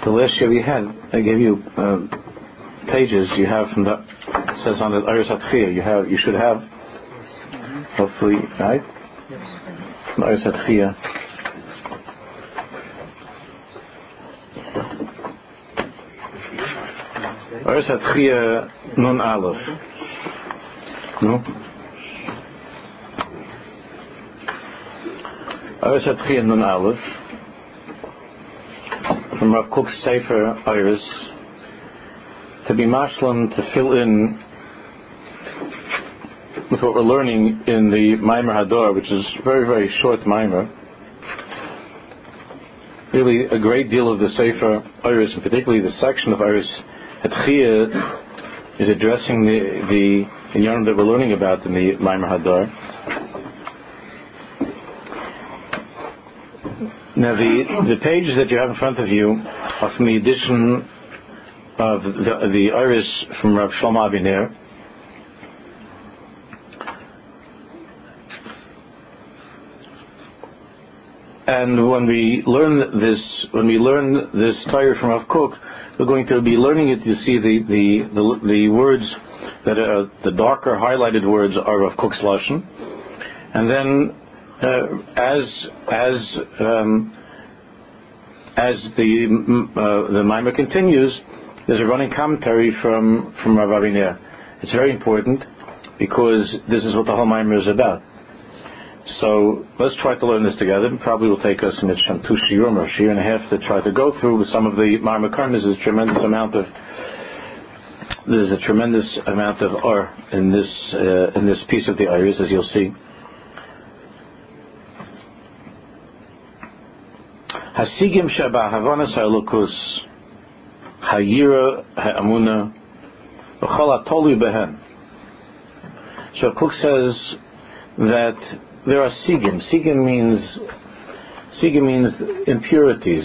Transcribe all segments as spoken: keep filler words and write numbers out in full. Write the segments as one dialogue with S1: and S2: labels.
S1: The last year we had, I gave you uh, pages you have from the, it says on the Iris Hatchia, you have, you should have, mm-hmm. hopefully, right? Yes. From Iris Hatchia. Iris Hatchia Nun Aleph. No? Iris Hatchia Nun Aleph. From Rav Kook's Sefer Iris, to be mashlam, to fill in with what we're learning in the Maimer Hador, which is very, very short Maimer. Really, a great deal of the Sefer Iris, and particularly the section of Iris Hatchia, is addressing the the inyan that we're learning about in the Maimer Hador. Now, the, the pages that you have in front of you are from the edition of the, the Iris from Rav Shlomo Aviner. And when we learn this, when we learn this Torah from Rav Kook, we're going to be learning it. You see the the the, the words that are the darker highlighted words are Rav Kook's lashon, and then. Uh, as as um, as the uh, the Maimer continues, there's a running commentary from from Rav Aviner. It's very important because this is what the whole Maimer is about. So let's try to learn this together. It probably will take us Mitzvah two shiurim or a shiur and a half to try to go through some of the Maimer Karmas. There's a tremendous amount of there's a tremendous amount of or in this uh, in this piece of the Iris, as you'll see. Hasigim sheba havanas ha'elokus hayira ha'amuna v'chol ha'tolui behen. So Kook says that there are sigim. Sigim means sigim means impurities.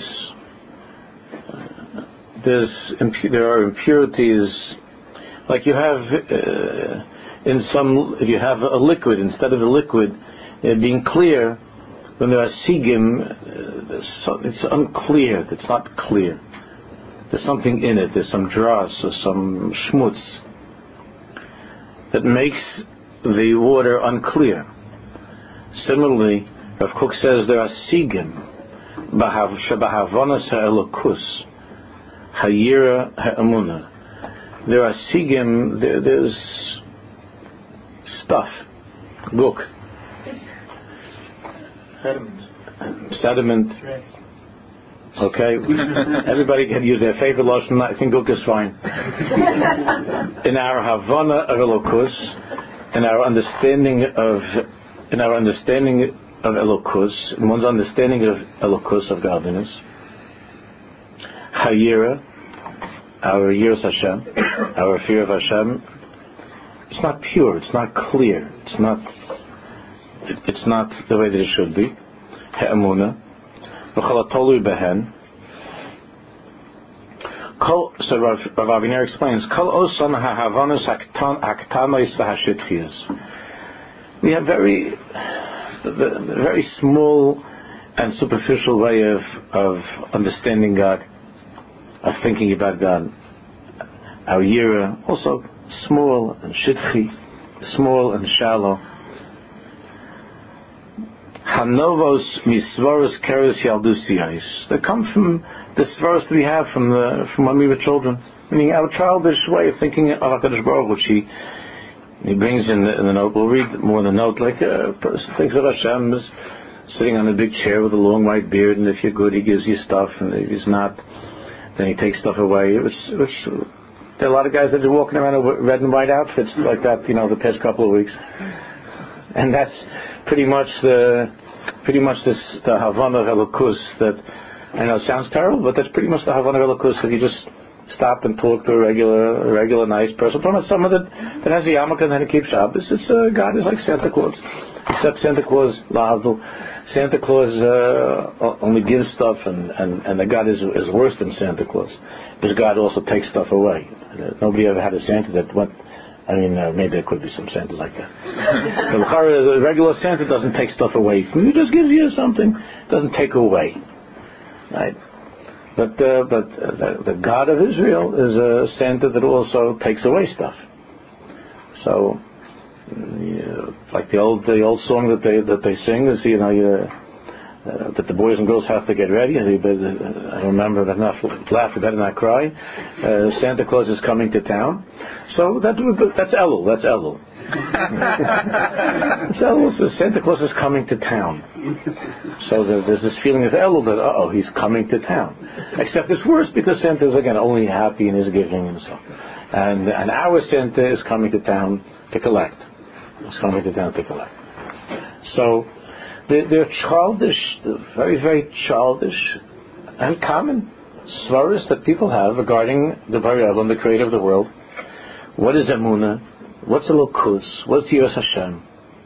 S1: There's impu- there are impurities, like you have uh, in some. If you have a liquid instead of a liquid uh, being clear. When there are sigim, uh, it's unclear, it's not clear. There's something in it, there's some dross or some schmutz that makes the water unclear. Similarly, Rav Kook says there are sigim, shebahavonas ha'elokus, hayira ha'amuna. There are sigim, there, there's stuff, look. Sediment. Sediment. Okay. Everybody can use their favorite lashon. I think Guk is fine. In our Havana of Elokus, in our understanding of, in our understanding of Elokus, in one's understanding of Elokus, of godliness, Hayira, our Yiras Hashem, our fear of Hashem, it's not pure. It's not clear. It's not. It's not the way that it should be. Ha'amuna, v'chol ha'tolui behen. So Rav Aviner explains, Kol osan ha'havanos ha'ktanos v'hashitchias. We have very, very small and superficial way of of understanding God, of thinking about God. Our yira also small and shitchi, small and shallow. Hanovos misvaros keres yaldusiyais. They come from the svaros that we have from the from when we were children. Meaning our childish way of thinking of HaKadosh Baruch Hu, which he he brings in the, in the note. We'll read more in the note. Like a person thinks of Hashem as sitting on a big chair with a long white beard, and if you're good, he gives you stuff, and if he's not, then he takes stuff away. Which, which there are a lot of guys that are walking around in red and white outfits like that, you know, the past couple of weeks, and that's pretty much the pretty much this the Havana of Elokus that I know sounds terrible, but that's pretty much the Havana of Elokus. If you just stop and talk to a regular, a regular nice person, but not someone that, that has a yarmulke and then keeps Shabbos. It's uh, God is like Santa Claus, except Santa Claus, La'avdul, Santa Claus uh, only gives stuff, and, and, and the God is is worse than Santa Claus, because God also takes stuff away. Uh, nobody ever had a Santa that went. I mean, uh, maybe there could be some Santas like that. The regular Santa doesn't take stuff away from you; he just gives you something. Doesn't take away, right? But uh, but uh, the, the God of Israel is a Santa that also takes away stuff. So, yeah, like the old the old song that they that they sing is, you know, you, uh, that the boys and girls have to get ready. And they, uh, I remember that, not laugh, you better not cry. Uh, Santa Claus is coming to town. So that that's Elul. That's Elul. So Santa Claus is coming to town. So there's this feeling of Elul that, uh-oh, he's coming to town. Except it's worse because Santa is, again, only happy in his giving and so. And, and our Santa is coming to town to collect. He's coming to town to collect. So they're, they're childish, very, very childish and common svaras that people have regarding the Bari Olam, the creator of the world. What is Emunah? What's Elokus? What's Yiras Hashem?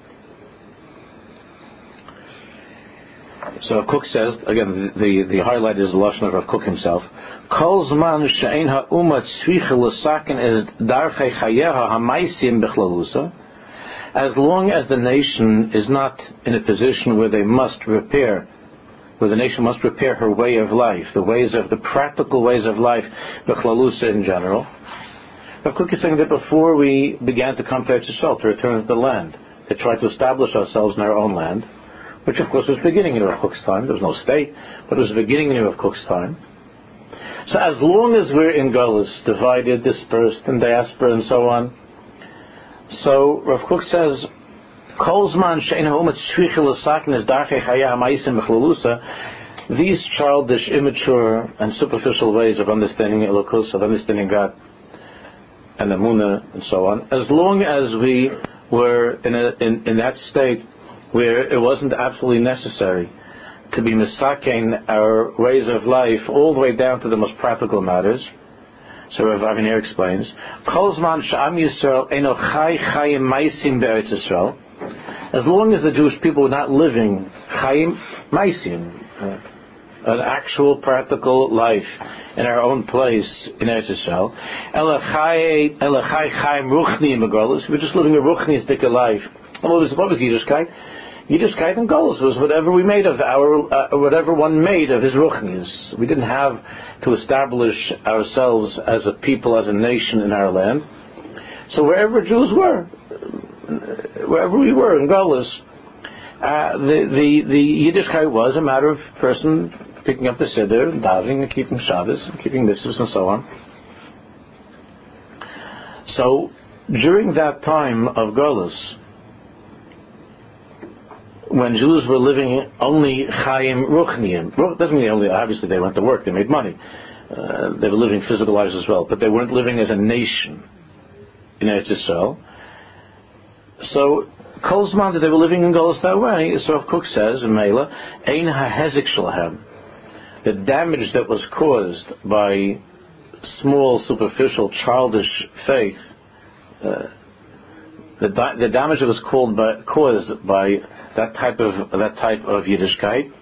S1: So Rav Kook says, again, the, the, the highlight is the lashon of Rav Kook himself. Kol zman she'ein ha'umah tzricha l'saken es darchei chayeha ha'maisim b'chlalusa. As long as the nation is not in a position where they must repair, where the nation must repair her way of life, the ways of the practical ways of life, b'chlalusa in general. Rav Kook is saying that before we began to come to Eretz Yisrael, to return to the land, to try to establish ourselves in our own land, which of course was beginning in Rav Kook's time. There was no state, but it was the beginning in Rav Kook's time. So as long as we're in Galus, divided, dispersed, in diaspora and so on, so Rav Kook says, these childish, immature, and superficial ways of understanding Elokus, of understanding God, and Emunah, and so on, as long as we were in, a, in, in that state where it wasn't absolutely necessary to be misakein our ways of life all the way down to the most practical matters. So Rav Aviner explains, Kol zman she'am Yisrael eino chai chayim maisim be'eretz Yisrael, as long as the Jewish people were not living chayim maisim, uh, an actual practical life in our own place in Eretz Yisrael, ela chai ela chai chayim ruchni in Megolus, we're just living a ruchnistic life. What was what was Yiddishkeit? Yiddishkeit and Golus was whatever we made of our, uh, whatever one made of his ruchnis. We didn't have to establish ourselves as a people, as a nation in our land. So wherever Jews were, wherever we were in Golus, uh, the, the, the Yiddishkeit was a matter of person picking up the Siddur, davening and keeping Shabbos, and keeping mitzvahs and so on. So during that time of Golus, when Jews were living only Chaim Ruchniim, doesn't mean they only, obviously they went to work, they made money, uh, they were living physical lives as well, but they weren't living as a nation in Eretz Yisrael. So, Kol Zman that they were living in Golus that way, so Rav Kook says, in Meila, Ein HaHezik Shalahem, the damage that was caused by small, superficial, childish faith, uh, the, di- the damage that was called by, caused by that type of that type of Yiddishkeit,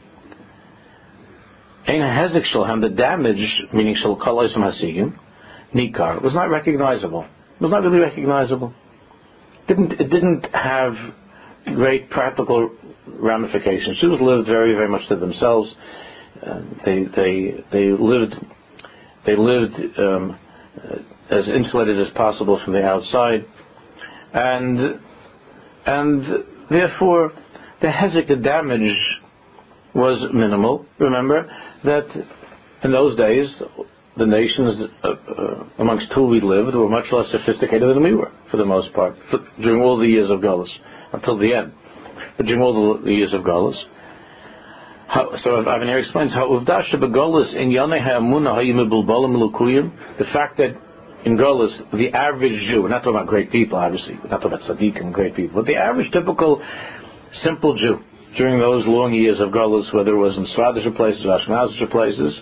S1: Ein HaHezik Shalahem, the damage, meaning Shal Kol Oisam Hasigim, Nikar, was not recognizable. It was not really recognizable. Didn't it didn't have great practical ramifications. Jews lived very, very much to themselves. Uh, they they they lived they lived um, as insulated as possible from the outside, and and therefore the hezek, the damage, was minimal. Remember that in those days the nations uh, uh, amongst whom we lived were much less sophisticated than we were, for the most part, for, during all the years of Galus, until the end. But during all the, the years of Galus. How, so Aviner explains how Uvdasha beGalus in Yanei Ha'amuna Ha'yimibulbalim Lukuyim, the fact that in Galus, the average Jew, we're not talking about great people, obviously, we're not talking about tzaddikim, great people, but the average, typical, simple Jew, during those long years of Galus, whether it was in Sfardische places or Ashkenazic places,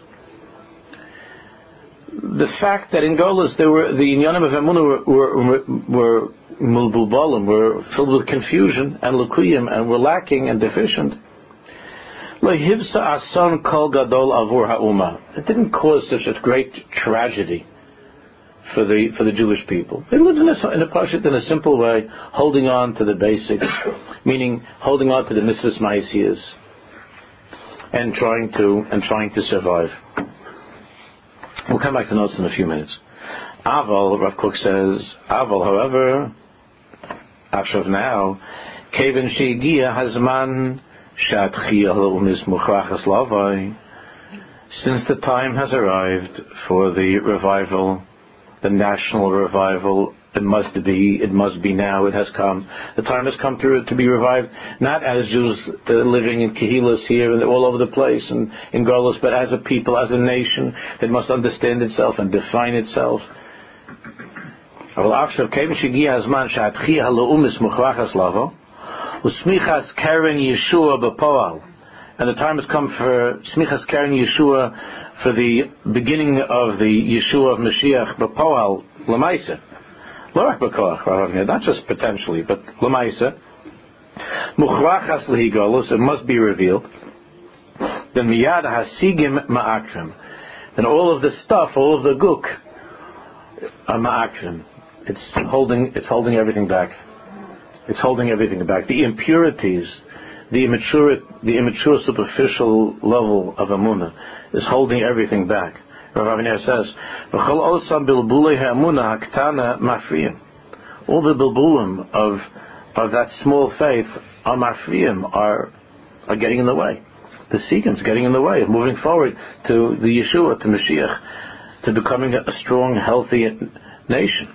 S1: the fact that in Galus there were the Inyanim of Emunah were were, were mulbulbalim, were filled with confusion and lukuyim, and were lacking and deficient. Lehivsa asan kol gadol avur ha'uma. It didn't cause such a great tragedy for the for the Jewish people. They lived in a, in a pashut, in a simple way, holding on to the basics, meaning holding on to the mitzvahs ma'asiyas, and trying to and trying to survive. We'll come back to notes in a few minutes. Aval, Rav Kook says, Aval, however, Akshav now, Kevin Sheigia Hazman Shatchia Umis Muchrachas Lavai. Since the time has arrived for the revival, the national revival, it must be, it must be now, it has come. The time has come to, to be revived, not as Jews uh, living in Kehilas here and all over the place and in Golos, but as a people, as a nation that must understand itself and define itself. And the time has come for Smichas Karen Yeshua, for the beginning of the Yeshua of Mashiach, B'Poal, L'maisa. Not just potentially, but L'maisa. Muchrachas L'higolos, it must be revealed. Then Miyad Hasigim Ma'akrim. Then all of the stuff, all of the guk, are Ma'akrim. It's holding, it's holding everything back. It's holding everything back. The impurities, the immature, the immature superficial level of Amunah is holding everything back. Rav Aviner says, all the bilbulim of of that small faith are mafriyim, are are getting in the way. The Sigim's getting in the way of moving forward to the Yeshua, to Mashiach, to becoming a strong, healthy nation.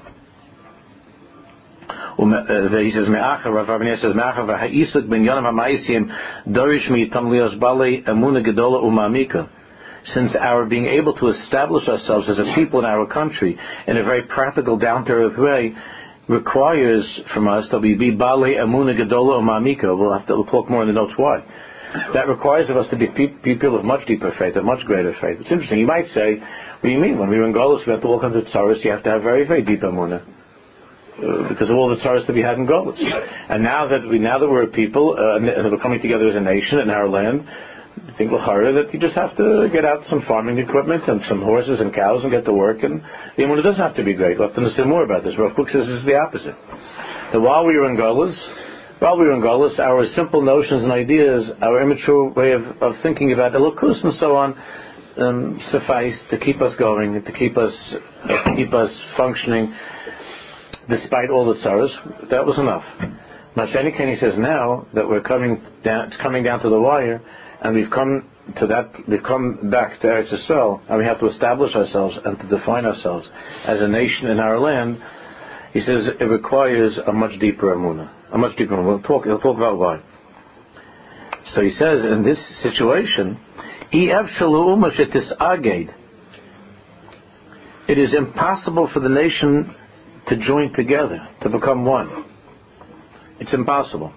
S1: He says, Rav Aviner says, Ha'isuk ben Yonam ha'maisim dorish mi'tam lios balei emuna gedola umamika. Since our being able to establish ourselves as a people in our country in a very practical, down-to-earth way requires from us that we be balei emuna gedola umamika. We'll have to we'll talk more in the notes why. That requires of us to be people of much deeper faith, of much greater faith. It's interesting. You might say, what do you mean? When we were in Golos, we had all kinds of tzaros. You have to have very, very deep emunah. Uh, because of all the tzaros that we had in Golos. And now that we, now that we're a people, uh, and that we're coming together as a nation in our land, I think l'chara that you just have to get out some farming equipment and some horses and cows and get to work, and the emunah doesn't have to be great. We'll have to understand more about this. Rav Kook says this is the opposite. That while we were in Golos, while we were in Golos, our simple notions and ideas, our immature way of, of thinking about elokus and so on, um, sufficed to keep us going, to keep us, uh, to keep us functioning. Despite all the tzaros, that was enough. Mashani Kenny says now that we're coming down, coming down to the wire, and we've come to that, we've come back to Eretz Yisrael, and we have to establish ourselves and to define ourselves as a nation in our land. He says it requires a much deeper emunah, a much deeper emunah. We'll talk. He'll talk about why. So he says in this situation, it is impossible for the nation to join together, to become one. It's impossible.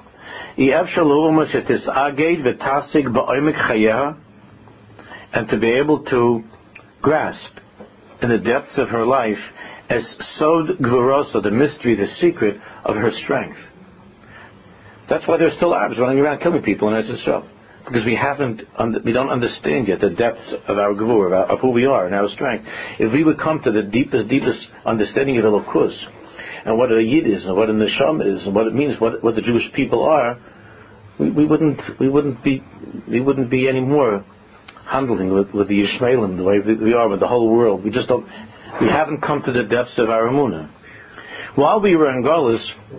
S1: And to be able to grasp in the depths of her life as sod gvurosa, the mystery, the secret of her strength. That's why there's still Arabs running around killing people in Eretz Yisrael, because we haven't, we don't understand yet the depths of our gvur, of, our, of who we are and our strength. If we would come to the deepest, deepest understanding of Elokus and what a Yid is and what a Neshama is and what it means, what, what the Jewish people are, we, we wouldn't, we wouldn't be, we wouldn't be any more handling with, with the Yishmaelim the way we are with the whole world. We just don't, we haven't come to the depths of our emunah. While we were in Golos,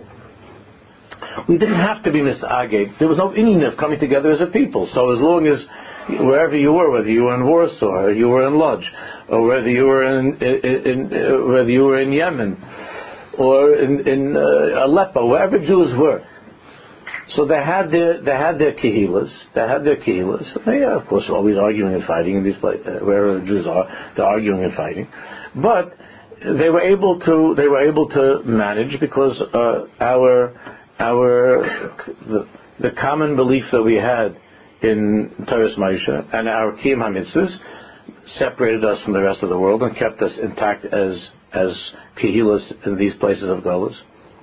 S1: we didn't have to be misaged. There was no meaning of coming together as a people. So as long as wherever you were, whether you were in Warsaw or you were in Lodz, or whether you were in, in, in uh, whether you were in Yemen or in, in uh, Aleppo, wherever Jews were, so they had their they had their kehilas, they had their kehilas. They are, of course, always arguing and fighting in these places. Uh, wherever Jews are, they're arguing and fighting, but they were able to they were able to manage because uh, our our the, the common belief that we had in Torah Moshe and our Kiyum HaMitzvahs separated us from the rest of the world and kept us intact as as kehilas in these places of Golos.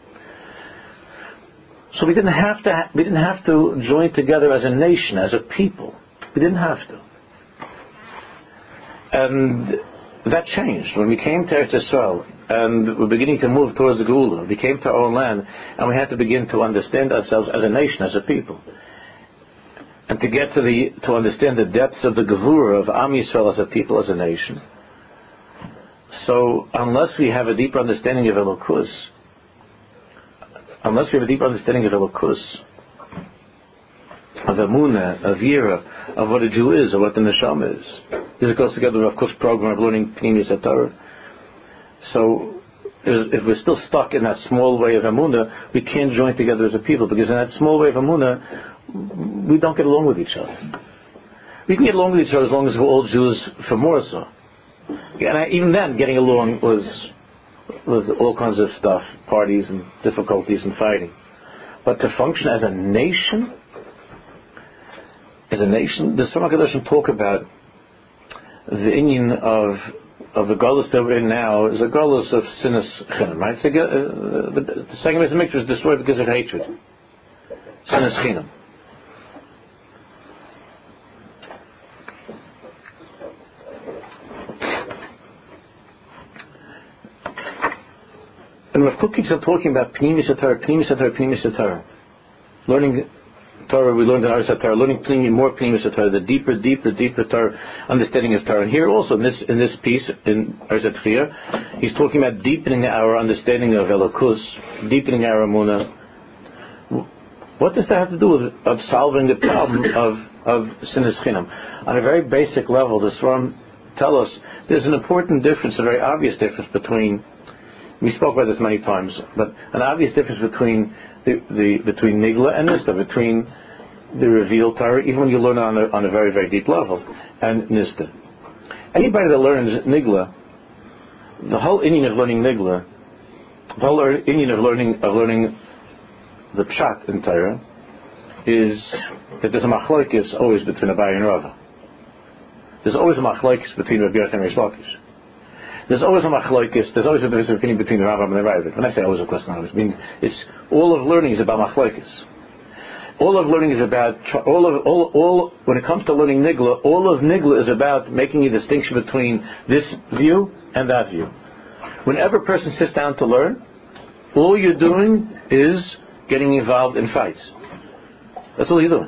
S1: So we didn't have to we didn't have to join together as a nation, as a people. We didn't have to. And that changed when we came to Eretz Yisrael and we're beginning to move towards the Geula. We came to our own land and we had to begin to understand ourselves as a nation, as a people. And to get to the to understand the depths of the Gevurah of Am Yisrael as a people, as a nation. So unless we have a deeper understanding of Elokus, unless we have a deeper understanding of Elokus, of Emunah, of Yira, of what a Jew is, or what the Neshama is, this goes together with, of course, program of learning Pnimis Torah. So if we're still stuck in that small way of Emunah, we can't join together as a people, because in that small way of Emunah, we don't get along with each other. We can get along with each other as long as we're all Jews for more so. And even then, getting along was was all kinds of stuff, parties and difficulties and fighting. But to function as a nation, as a nation, the Sfas HaKadoshim talk about the inyan of of the galus that we're in now is a galus of sinas chinam, right? So, uh, the, the second base of the mikvah is destroyed because of hatred. Sinas chinam. And Rav Kook keeps on talking about Pnimis Torah, Pnimis Torah, Pnimis Torah. Learning Torah, we learned in Aris Torah, learning Pnimis, more Pnimis Torah, the deeper, deeper, deeper Torah, understanding of Torah. And here also, in this in this piece, in Aris Torah, he's talking about deepening our understanding of Elokus, deepening our Emunah. What does that have to do with of solving the problem of, of Sinas Chinam? On a very basic level, the Sfarim tell us there's an important difference, a very obvious difference between, we spoke about this many times, but an obvious difference between the, the between Nigla and Nista, between the revealed Torah, even when you learn on a, on a very, very deep level, and Nista. Anybody that learns Nigla, the whole inyan of learning Nigla, the whole inyan of learning of learning the Pshat in Torah, is that there's a machlokes always between Abaye and Rava. There's always a machlokes between Rabbi Yochanan and Reish Lakish. There's always a machlokes, there's always a difference opinion between the Rambam and the Ravid. When I say always, of course, not always. I mean, it's, all of learning is about machlokes. All of learning is about, all of, all, all, when it comes to learning Nigla, all of Nigla is about making a distinction between this view and that view. Whenever a person sits down to learn, all you're doing is getting involved in fights. That's all you're doing.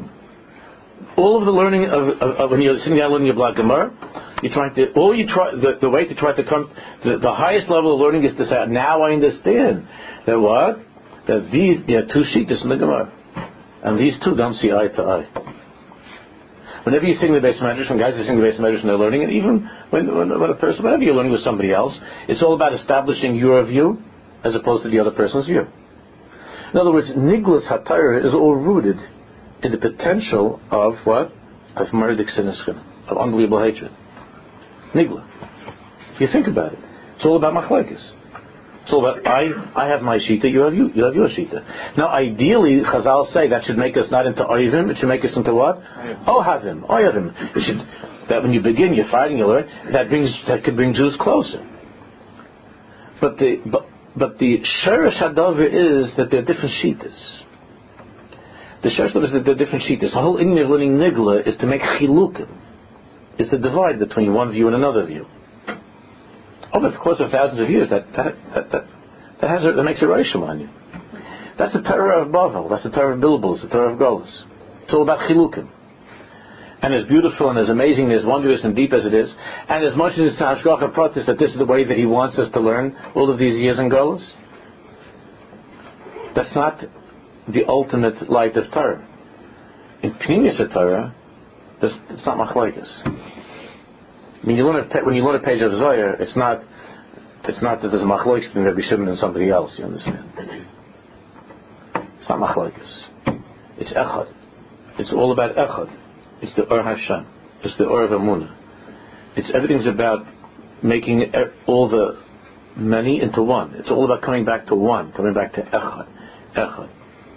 S1: All of the learning of, of, of when you're sitting down learning your Black Gemara, you're trying to, all you try, the, the way to try to come, the, the highest level of learning is to say, now I understand that what? That these, there are two shittas in the Gemara. And these two don't see eye to eye. Whenever you sing the Beis Medrash, when guys are singing the Beis Medrash and they're learning, and even when, when, when a person, whenever you're learning with somebody else, it's all about establishing your view as opposed to the other person's view. In other words, Niglas HaTorah is all rooted in the potential of what? Of Murdik Siniskin, of unbelievable hatred. Nigla. If you think about it, it's all about machlekes. It's all about I, I have my shita, you have you, you have your shita. Now, ideally, Chazal say that should make us not into oivim, it should make us into what? Ohavim, oyavim. It should, that when you begin, you're fighting, you learn. That brings, that could bring Jews closer. But the, but, but the sherish hadavar is that there are different shitas. The sherish hadavar is that there are different shitas. The whole inyan of learning nigla is to make chilukim, is to divide between one view and another view. Over the course of thousands of years, that that that that, that has a, that makes a reishim on you. That's the Torah of Bavel. That's the Torah of Bilbul. The Torah of Golos. It's all about chilukim. And as beautiful and as amazing, as wondrous and deep as it is, and as much as it's hashgacha pratis that this is the way that he wants us to learn all of these years in Golos, that's not the ultimate light of Torah. In Pnimis Torah, it's not machlokes. When you learn a, when you learn a page of Zohar, it's not it's not that there's a machlokes between Rabbi Shimon and somebody else. You understand? It's not machlokes. It's echad. It's all about echad. It's the Or Hashem. It's the Or of Emunah. It's everything's about making all the many into one. It's all about coming back to one, coming back to echad, echad.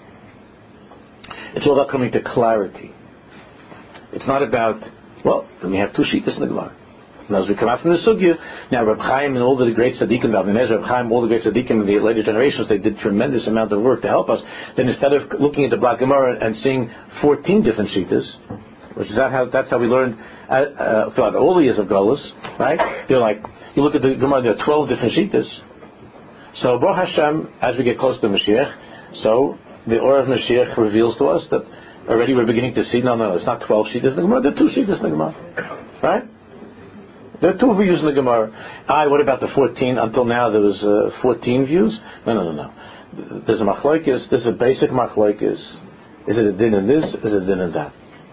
S1: It's all about coming to clarity. It's not about, well, then we have two shittas in the Gemara. Now, as we come out from the sugya, now Reb Chaim and all the great tzaddikim, Reb Chaim, all the great tzaddikim in the later generations, they did tremendous amount of work to help us. Then instead of looking at the Black Gemara and seeing fourteen different shittas, which is that how that's how we learned uh, uh, throughout all the years of Golos, right? You're like, you look at the Gemara, there are twelve different shittas. So Baruch Hashem, as we get close to Mashiach, so the Or of Mashiach reveals to us that already we're beginning to see, no, no, it's not twelve shittas in the Gemara, there are two shittas in the Gemara, right? There are two views in the Gemara. Ah, what about the fourteen? Until now there was uh, fourteen views. No, no, no, no. There's a machlokes. There's a basic machlokes. Is it a din in this? Is it a din in that?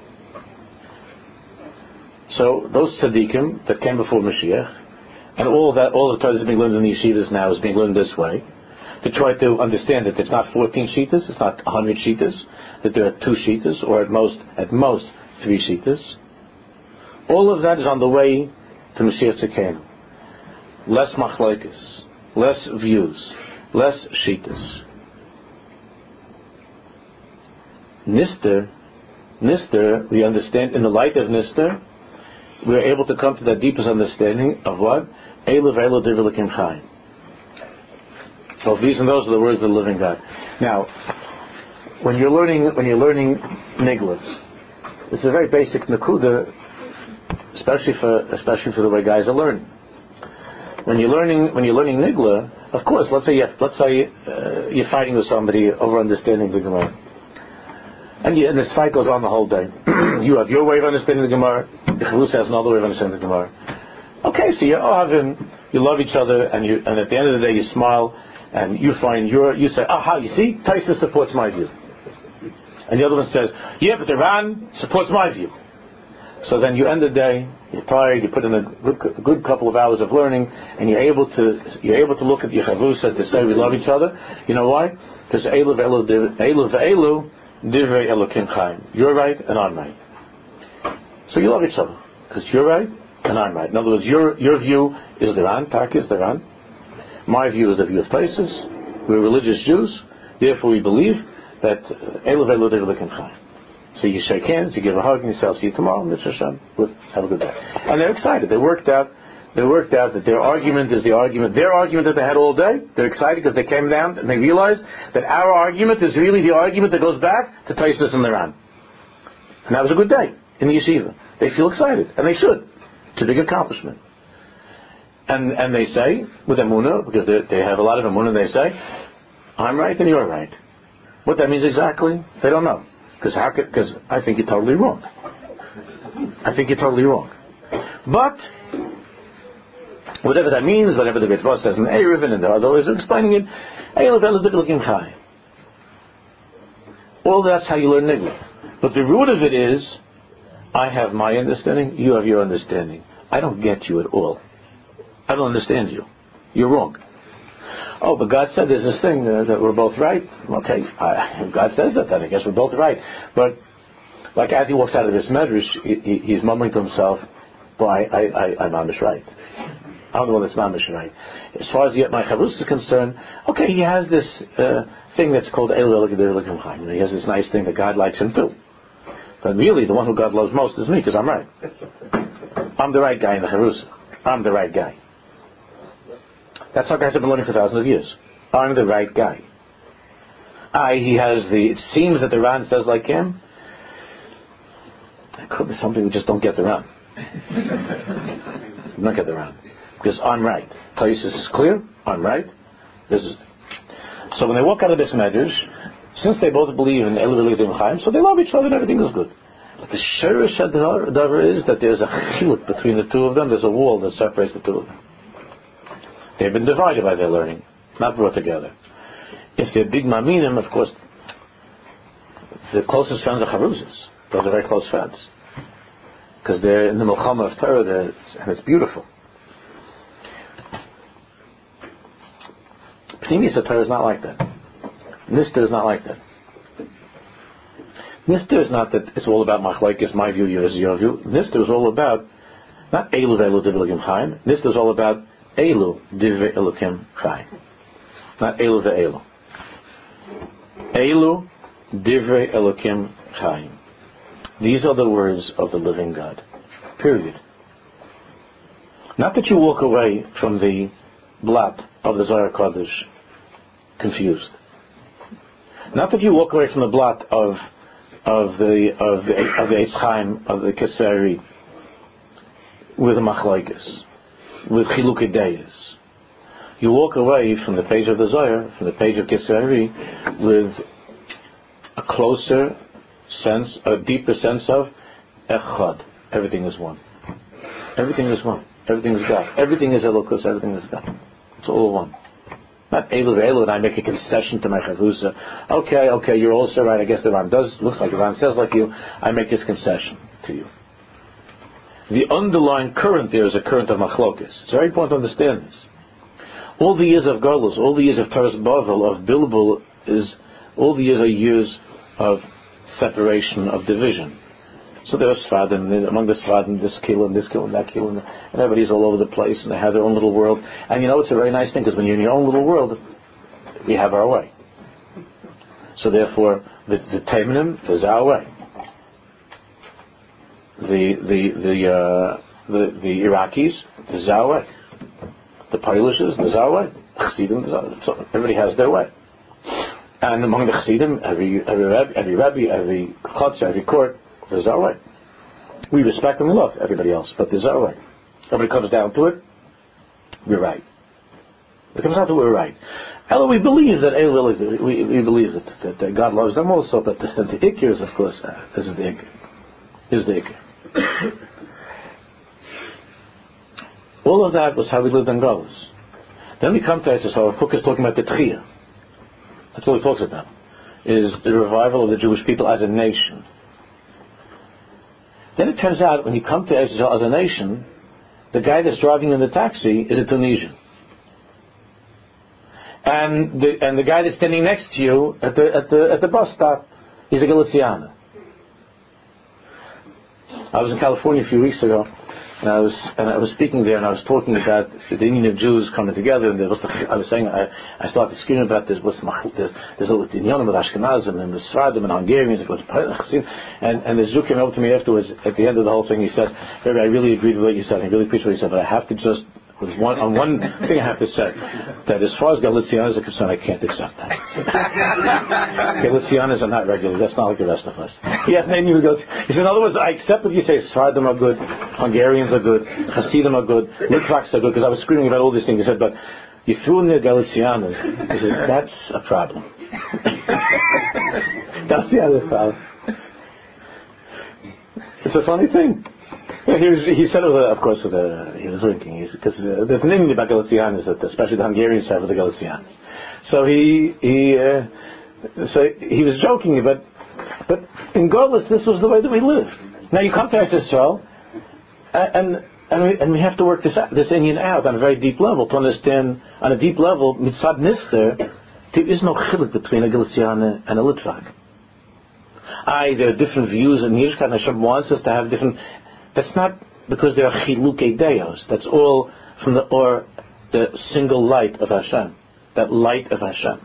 S1: So those tzaddikim that came before Mashiach, and all that, all the Torah that's being learned in the yeshivas now is being learned this way, to try to understand that it's not fourteen shitas, it's not one hundred shitas, that there are two shitas, or at most, at most, three shitas. All of that is on the way to Mashiach Tzidkenu. Less machlokes, less views, less shitas. Nister, Nister, we understand, in the light of Nister, we are able to come to that deepest understanding of what? Eilu v'eilu divrei Elokim Chaim. So these and those are the words of the living God. Now, when you're learning, when you're learning Nigla, it's a very basic nakuda, especially for especially for the way guys are learning. When you're learning, when you're learning Nigla, of course, let's say you, let's say uh, you're fighting with somebody over understanding the Gemara, and, you, and this fight goes on the whole day. You have your way of understanding the Gemara. The Chavrusa has another way of understanding the Gemara. Okay, so you all have him, you love each other, and you, and at the end of the day you smile, and you find your, you say, aha, you see, Taisa supports my view. And the other one says, yeah, but the Ran supports my view. So then you end the day, you're tired, you put in a good, a good couple of hours of learning, and you're able to, you're able to look at your Chavrusa to say we love each other. You know why? Because Eilu v'Eilu divrei Elokim Chaim. You're right, and I'm right. So you love each other, because you're right, and I'm right. In other words, your your view is the Ran, Tak is the Ran. My view is the view of Taisus. We're religious Jews, therefore we believe that Eilu v'Eilu divrei Elokim Chaim. So you shake hands, you give a hug, and you say, I'll see you tomorrow, Mitzvah Hashem. Have a good day. And they're excited. They worked out, they worked out that their argument is the argument, their argument that they had all day. They're excited because they came down and they realized that our argument is really the argument that goes back to Taisus and the Ran. And that was a good day in the yeshiva. They feel excited, and they should. It's a big accomplishment. And and they say, with emunah, because they, they have a lot of emunah, they say, I'm right and you're right. What that means exactly, they don't know. Because how could, because I think you're totally wrong. I think you're totally wrong. But whatever that means, whatever the Ritva says in Eruvin and the other ways of explaining it, Eilu v'Eilu divrei Elokim Chaim. All that's how you learn Nigla. But the root of it is, I have my understanding, you have your understanding. I don't get you at all. I don't understand you. You're wrong. Oh, but God said there's this thing uh, that we're both right. Okay, uh, if God says that, then I guess we're both right. But like as he walks out of this medrash, he, he, he's mumbling to himself, "Boy, I, I, I, I'm mamish right. I'm the one that's mamish right." As far as yet my Chavrusa is concerned, okay, he has this uh, thing that's called Eilu v'Eilu divrei Elokim Chaim. He has this nice thing that God likes him too. But really, the one who God loves most is me, because I'm right. I'm the right guy in the Chavrusa. I'm the right guy. That's how guys have been learning for thousands of years. I'm the right guy. I, he has the, it seems that the Ran says like him. It could be something we just don't get the Ran. We don't get the Ran. Because I'm right. Taisus is clear, I'm right. This is. So when they walk out of this medrash, since they both believe in Eilu v'Eilu divrei Elokim Chaim, so they love each other and everything is good. But the shirish davar is that there's a chiluk between the two of them, there's a wall that separates the two of them. They've been divided by their learning, not brought together. If they're big maminim, of course, the closest friends are Chavrusos. Those are very close friends. Because they're in the Milchama of Torah, and it's beautiful. Pnimis Torah is not like that. Nister is not like that. Nister is not that it's all about machlokes, my view, yours, your view. Nister is all about, not Eilu v'Eilu divrei Elokim Chaim. Nister is all about Eilu divrei Elokim Chaim. Not Eilu v'Eilu. Eilu divrei Elokim Chaim. These are the words of the living God. Period. Not that you walk away from the blot of the Zohar Kodesh confused. Not that you walk away from the blot of of the of the of the Eitz Chaim, of the Kesari with a machlokes, with chilukei deis. You walk away from the page of the Zohar, from the page of Kesari, with a closer sense, a deeper sense of echad. Everything is one. Everything is one. Everything is God. Everything is Elokus. Everything is God. It's all one. Not Elu Elu, and I make a concession to my Chavusa. Okay, okay, you're also right. I guess the Ran does, looks like the Ran says like you. I make this concession to you. The underlying current there is a current of Machlokes. It's very important to understand this. All the years of Golus, all the years of Taras Bavel, of Bilbul, is, all the years are years of separation, of division. So there are Sfadim, among the Sfadim, this kill and this kill and that kill, and everybody's all over the place, and they have their own little world. And you know, it's a very nice thing, because when you're in your own little world, we have our way. So therefore, the, the Taimanim, there's our way. The the the uh, the, the Iraqis, there's our way. The Polishes, there's our way. Chassidim, there's our way. So everybody has their way. And among the Chassidim, every every Rebbe, every Rebbe, every Chotz, every court, there's our way. We respect and love everybody else, but there's our way. Everybody comes down to it, we're right. It comes down to we're right. Ella, we believe that we, we believe that, that, that God loves them also, but the, the Ikir is, of course, uh, this is the Ikir. This is the Ikir. All of that was how we lived in Golus. Then we come to Eretz Yisrael. Cook is talking about the Tchiyah. That's what he talks about. Is the revival of the Jewish people as a nation. Then it turns out when you come to Eretz Yisrael as a nation, the guy that's driving in the taxi is a Tunisian. And the and the guy that's standing next to you at the at the at the bus stop, he's a Galiciano. I was in California a few weeks ago, and I was and I was speaking there, and I was talking about the union of Jews coming together. And there was the, I was saying I, I started screaming about this. What's the there's all the Inyanim with Ashkenazim and the Sfardim and Hungarians and and the Jew came over to me afterwards. At the end of the whole thing, he said, "Baby, I really agreed with what you said. I really appreciate what you said, but I have to just." With one, on one thing I have to say, that as far as Galicianos are concerned, I can't accept that. Galicianos are not regular. That's not like the rest of us. He had named me goes. He said, in other words, I accept what you say. Sfardim are good, Hungarians are good, Hasidim are good, Litvaks are good. Because I was screaming about all these things. He said, but you threw in the Galicianos. He says, that's a problem. That's the other problem. It's a funny thing. Yeah, he, was, he said it was, a, of course, with a, he was winking. Because uh, there's an thing about Galicianos that, especially the Hungarians have with the Galicianos. So he he uh, so he was joking, but but in Golus this was the way that we lived. Now you come to Eretz Yisrael, and and we, and we have to work this out, this Indian out on a very deep level to understand on a deep level mitzad nister there is no chiluk between a Galiciano and a Litvak. Aye, there are different views, and Yiddishkeit Hashem wants us to have different. That's not because there are chilukei deos. That's all from the or the single light of Hashem. That light of Hashem.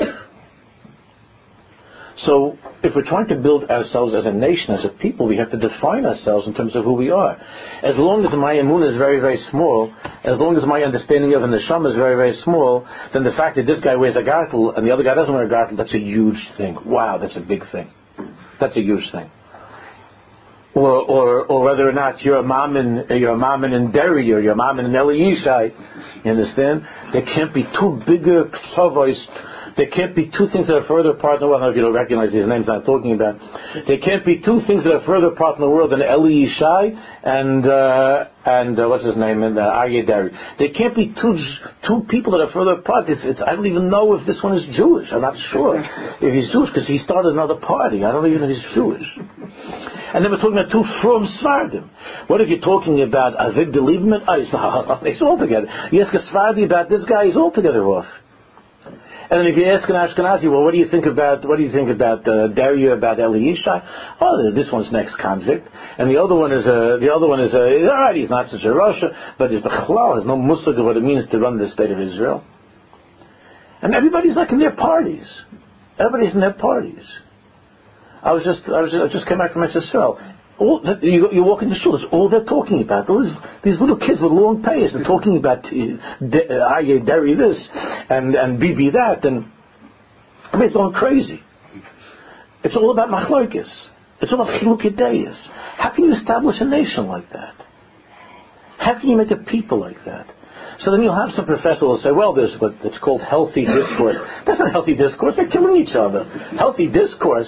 S1: So, if we're trying to build ourselves as a nation, as a people, we have to define ourselves in terms of who we are. As long as my emunah is very, very small, as long as my understanding of an neshama is very, very small, then the fact that this guy wears a gartel and the other guy doesn't wear a gartel, that's a huge thing. Wow, that's a big thing. That's a huge thing. Or, or, or whether or not you're a mom in you're a mom in Derry or you're a mom in Eli Yishai, you understand? There can't be two bigger ksavos. There can't be two things that are further apart in the world. I don't know if you don't recognize these names I'm talking about. There can't be two things that are further apart in the world than Eli Yishai and uh, and uh, what's his name and uh, Aryeh Deri. There can't be two two people that are further apart. It's, it's, I don't even know if this one is Jewish. I'm not sure if he's Jewish because he started another party. I don't even know if he's Jewish. And then we're talking about two from Sfardim. What if you're talking about Avigdor Lieberman? Oh, it's, not, it's all together. You ask a Sfardi about this guy, he's altogether off. And then if you ask an Ashkenazi, well, what do you think about what do you think about uh, Daria, about Eli Yishai? Oh, this one's next convict, and the other one is a uh, the other one is a uh, all right. He's not such a Russia, but his Bechlal has no musig of what it means to run the state of Israel. And everybody's like in their parties. Everybody's in their parties. I was just I was just, I just came back from Eretz Yisrael. All, you, you walk in the shul, that's all they're talking about. Those, these little kids with long payas, they're talking about Aryeh Deri this and, and Bibi that, and everybody's going crazy. It's all about machlokes. It's all about chilukei deos. How can you establish a nation like that? How can you make a people like that? So then you'll have some professor who will say, well, there's what it's called healthy discourse. That's not healthy discourse, they're killing each other. Healthy discourse,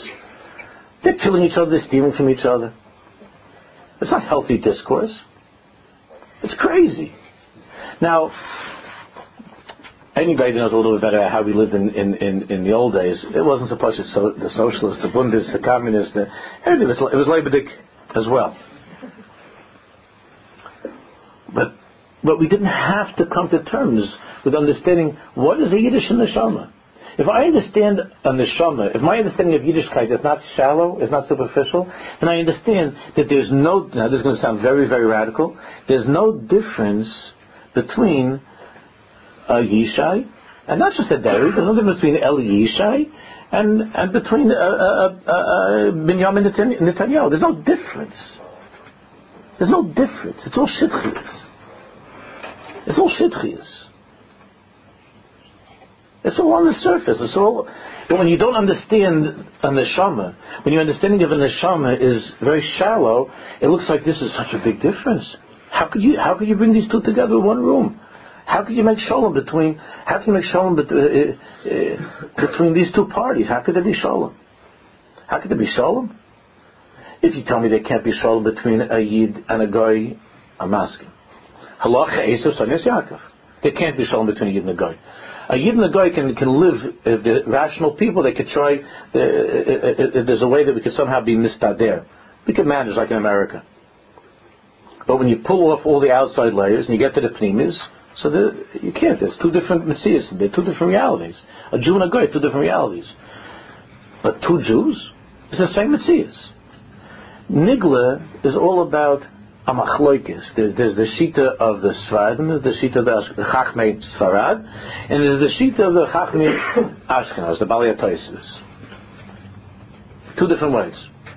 S1: they're killing each other, they're stealing from each other. It's not healthy discourse. It's crazy. Now, anybody knows a little bit better how we lived in, in, in, in the old days. It wasn't supposed to so the socialists, the Bundes, the communists, the, everything was, it was Leibedik as well. But but we didn't have to come to terms with understanding what is a Yiddish neshama. If I understand a neshama, if my understanding of Yiddishkeit is not shallow, is not superficial, then I understand that there's no, now this is going to sound very, very radical, there's no difference between a Yishai, and not just a Deri, there's no difference between Eli Yishai and, and between uh, uh, uh, uh, Binyamin Netanyahu. There's no difference. There's no difference. It's all shitchias. It's all shitchias. It's all on the surface. It's all. But when you don't understand a neshama, when your understanding of a neshama is very shallow, it looks like this is such a big difference. How could you? How could you bring these two together in one room? How could you make shalom between? How can you make shalom bet, uh, uh, between these two parties? How could there be shalom? How could there be shalom? If you tell me there can't be shalom between a yid and a goy, I'm asking. Halacha Esav Sonias Yaakov. There can't be shalom between a yid and a goy. A yid and a goy can can live. Uh, the rational people, they could try. Uh, uh, uh, there's a way that we could somehow be mistader. We could manage like in America. But when you pull off all the outside layers and you get to the pnimis, so the, you can't. There's two different mitzvahs. They're two different realities. A Jew and a goy, two different realities. But two Jews, it's the same mitzvahs. Nigla is all about a machloikis. There, there's the shita of the Sfaradim, there's the shita of the Chachmei Sfarad, and there's the shita of the Chachmei Ashkenaz, the Balei HaTosfos. Two different ways.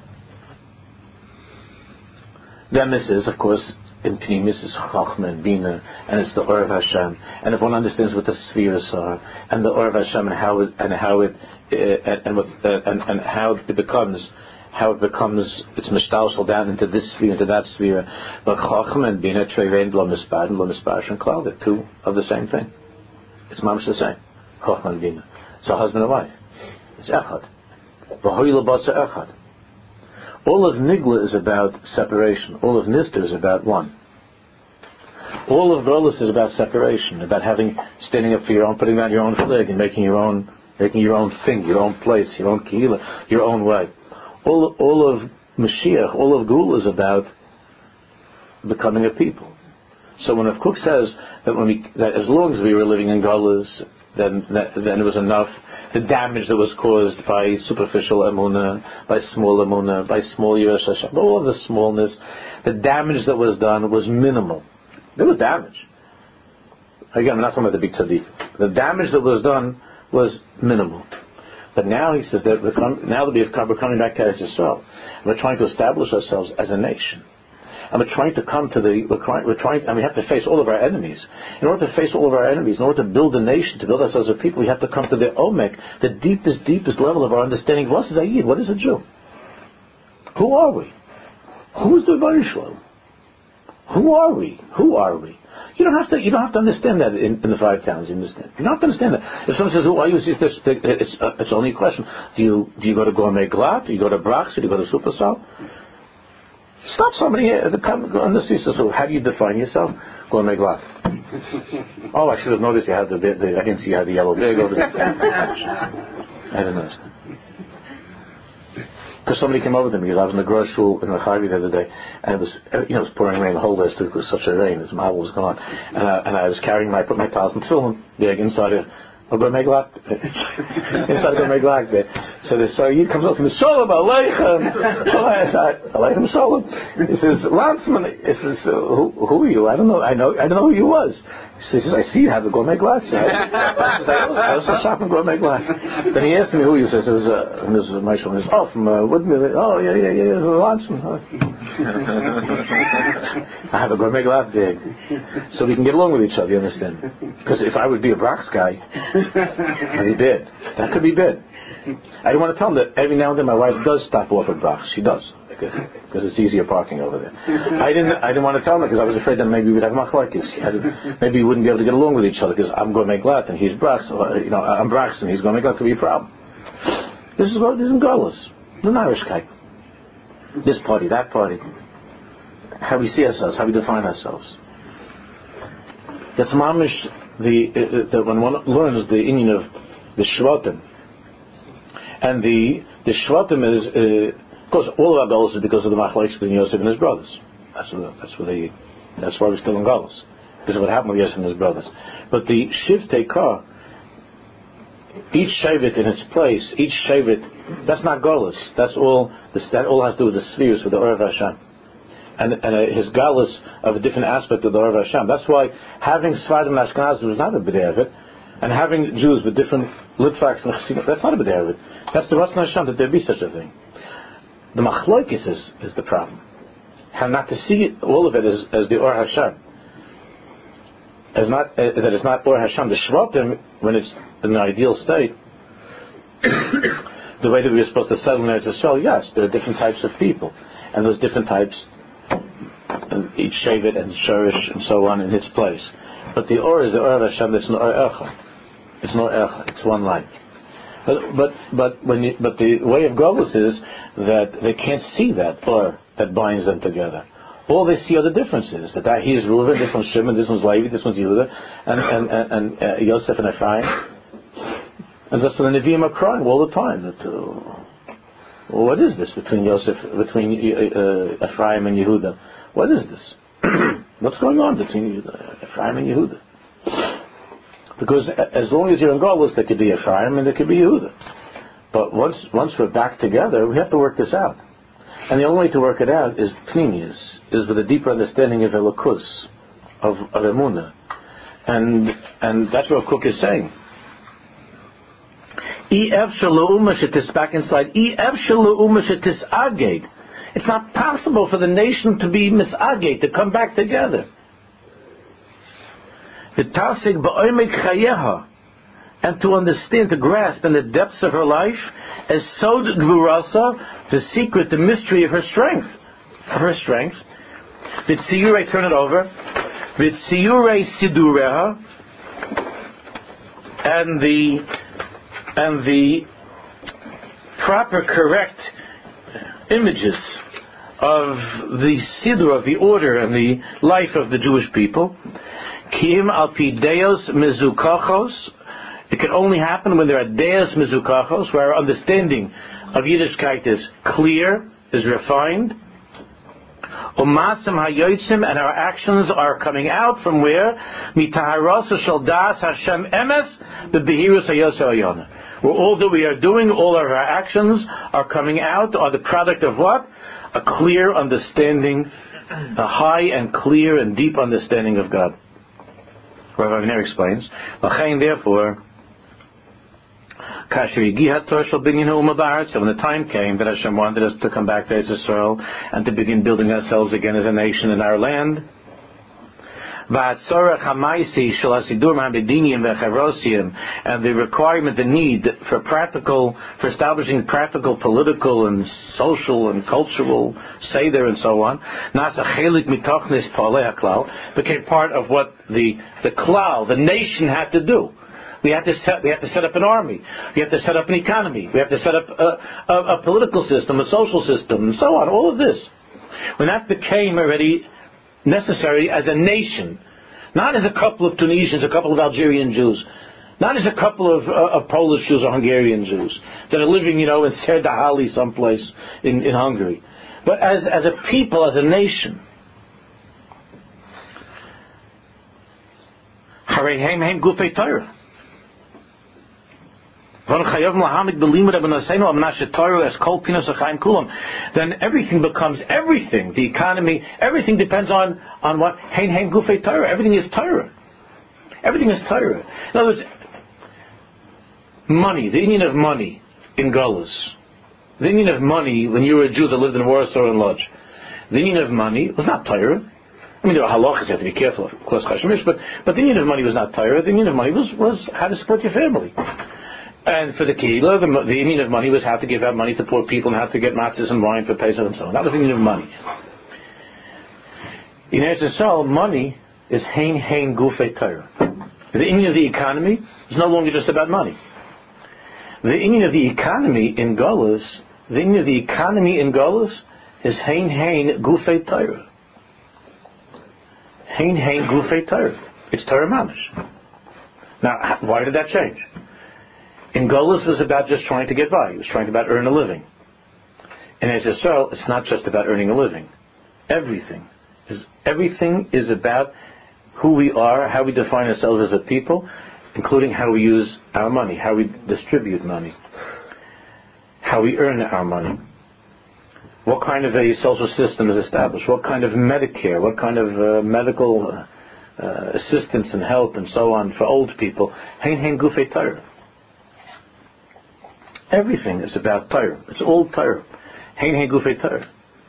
S1: Then this is, of course, in Pnimis is Chachma and Bina, and it's the Or of Hashem. And if one understands what the spheres are, and the Or of Hashem, and how it, and how it, uh, and, and, what, uh, and, and how it becomes, how it becomes, it's mishtalshel down into this sphere, into that sphere. But Chachma and Bina, Trevein, Lo Mispad, and Lo Mispash, and Klal, they're two of the same thing. It's mamish the same. Chachma and Bina. It's a husband and wife. It's Echad. V'hoi L'basa Echad. All of Nigla is about separation. All of Nister is about one. All of Golos is about separation, about having, standing up for your own, putting down your own flag and making your own, making your own thing, your own place, your own kehila, your own way. All, all of Mashiach, all of Gula is about becoming a people. So when Rav Kook says that when we, that as long as we were living in Golos, then that, then it was enough. The damage that was caused by superficial emunah, by small emunah, by small Yiras Hashem, all of the smallness, the damage that was done was minimal. There was damage. Again, I'm not talking about the big tzaddik. The damage that was done was minimal. But now he says that we're com- now that we've come, we're coming back to Eretz Yisrael, we're trying to establish ourselves as a nation. And we're trying to come to the, we're trying, we're trying, and we have to face all of our enemies. In order to face all of our enemies, in order to build a nation, to build ourselves as a people, we have to come to the Omek, the deepest, deepest level of our understanding of what is a Yid, what is a Jew? Who are we? Who is the Varishlo? Who are we? Who are we? You don't have to. You don't have to understand that in, in the five towns. You understand? You don't have to understand that. If someone says, "Who are you?" It's, it's, uh, it's only a question. Do you do you go to Gourmet Glatt? Do you go to Brax? Do you go to Supersal? Stop somebody here to come on the street. So, how do you define yourself? Gourmet Glatt. Oh, I should have noticed you had the. the I didn't see you had the yellow. There you go. I didn't notice. Because somebody came over to me, because I was in the garage shul in the Chavi the other day, and it was, you know, it was pouring rain the whole day, it was such a rain, his mouth was gone, and I, and I was carrying my, put my towels and film big inside it. I'll go make lock. Inside go make lock there. So the so he comes up to me, Shalom Aleichem. Aleichem Shalom. He says, Lantzman. He says, who, who are you? I don't know. I know. I don't know who you was. He says, I see you have the gourmet glass. I was just shopping gourmet glass. Then he asked me who you says, it was uh, Missus Michael. He says, oh, from uh, Woodmill. Oh, yeah, yeah, yeah, the Lantzman. I have a gourmet glass bag, so we can get along with each other. You understand? Because if I would be a Brox guy. Could be bad. That could be bad. I don't want to tell him that every now and then my wife does stop off at Brox. She does, because it's easier parking over there. I didn't. I didn't want to tell him because I was afraid that maybe we'd have machlokes. Maybe we wouldn't be able to get along with each other because I'm going to make Glatt and he's Brox. You know, I'm Brox and he's going to make Glatt. Could be a problem. This is what this is Golos. The Irishkeit. This party, that party. How we see ourselves, how we define ourselves. That's mamish the uh, that when one learns the union of the shvatim, and the the shvatim is uh, of course all of our goals is because of the machlokes between Yosef and his brothers. That's what, that's what they that's why we're still in goals, because of what happened with Yosef and his brothers. But the Shivtei Kah, each shevet in its place, each shevet, that's not galus. That's all. This, that all has to do with the spheres, with the Or of Hashem, and and uh, his galus of a different aspect of the Or of Hashem. That's why having Sfardim and Ashkenazim was not a b'dei of it, and having Jews with different Litvaks and Chassidim, that's not a b'dei of it. That's the Ratzon Hashem that there be such a thing. The machlokes is is the problem. How not to see all of it as as the Or Hashem. As not uh, that it's not Or Hashem. The Shvatim, when it's in the ideal state, the way that we are supposed to settle in Eretz Yisrael, yes, there are different types of people, and those different types, and each shevet and shorish and so on in its place. But the Or is the Or of Hashem. That's an Or Echad. It's no Echad. It's one light. But but but when you, but the way of Golus is that they can't see that Or that binds them together. All they see are the differences. That, that he's Reuven, this one's Shimon, this one's Levi, this one's Yehuda, and and and, and uh, Yosef and Ephraim. And that's what the Nevi'im are crying all the time. That, uh, well, what is this between Yosef, between uh, Ephraim and Yehuda? What is this? What's going on between uh, Ephraim and Yehuda? Because as long as you're in Golus, there could be Ephraim and there could be Yehuda. But once once we're back together, we have to work this out. And the only way to work it out is Pnimius, is with a deeper understanding of Elokus, of, of Emunah. And and that's what Cook is saying. Back inside. It's not possible for the nation to be misagate, to come back together. And to understand, to grasp in the depths of her life, as Sod Gvurasa, the secret, the mystery of her strength, of her strength. V'tziyurei, turn it over. V'tziyurei Sidureha, and the and the proper, correct images of the Sidur, of the order and the life of the Jewish people. Kim al pi deos mezukachos. It can only happen when there are deos mezukachos, where our understanding of Yiddishkeit is clear, is refined. Umasam hayotzim, and our actions are coming out from where? Mitaharosa shel das Hashem emes bebehirus hayoseh hayona. Where all that we are doing, all of our actions are coming out, are the product of what? A clear understanding, a high and clear and deep understanding of God. Rav Avner explains, therefore, so when the time came that Hashem wanted us to come back to Eretz Yisrael and to begin building ourselves again as a nation in our land, and the requirement, the need for practical, for establishing practical, political and social and cultural seder and so on, became part of what the the klal, the nation, had to do. We have to set. We have to set up an army. We have to set up an economy. We have to set up a, a, a political system, a social system, and so on. All of this, when that became already necessary as a nation, not as a couple of Tunisians, a couple of Algerian Jews, not as a couple of, uh, of Polish Jews or Hungarian Jews that are living, you know, in Serdahali someplace in, in Hungary, but as as a people, as a nation. Harei heim gufei Torah. Then everything becomes everything. The economy, everything depends on, on what? Hein hein gufei Torah. Everything is Torah. Everything is Torah. In other words, money, the union of money in Golus. The union of money when you were a Jew that lived in Warsaw and Lodz. The union of money was not Torah. I mean, there are halachas, you have to be careful, of course, Chashmish, but, but the union of money was not Torah. The union of money was, was how to support your family. And for the Kehillah, the, the union of money was how to give out money to poor people and how to get matzahs and wine for Pesach and so on. That was the union of money. In Eretz Yisrael, money is hein hein gufei Torah. The union of the economy is no longer just about money. The union of the economy in Golus, the union of the economy in Golus is hein hein gufei Torah. Hein hein gufei Torah. It's Torah Mamish. Now, why did that change? In Golus, it was about just trying to get by. It was trying to about earn a living. In Eretz Yisrael, it's not just about earning a living. Everything is everything is about who we are, how we define ourselves as a people, including how we use our money, how we distribute money, how we earn our money, what kind of a social system is established, what kind of Medicare, what kind of uh, medical uh, uh, assistance and help and so on for old people. Hein hein gufei Torah. Everything is about Torah. It's all Torah. Hein hein gufei Torah.